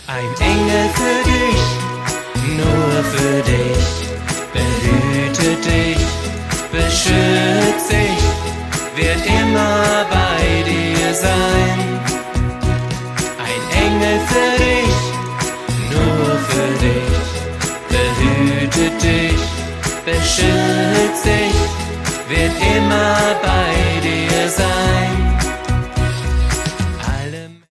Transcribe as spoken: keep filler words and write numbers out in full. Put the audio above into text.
Ein Engel für dich, nur für dich, behüte dich, beschützt dich, wird immer bei dir sein. Ein Engel für dich, nur für dich, behüte dich, beschützt dich, wird immer bei dir sein.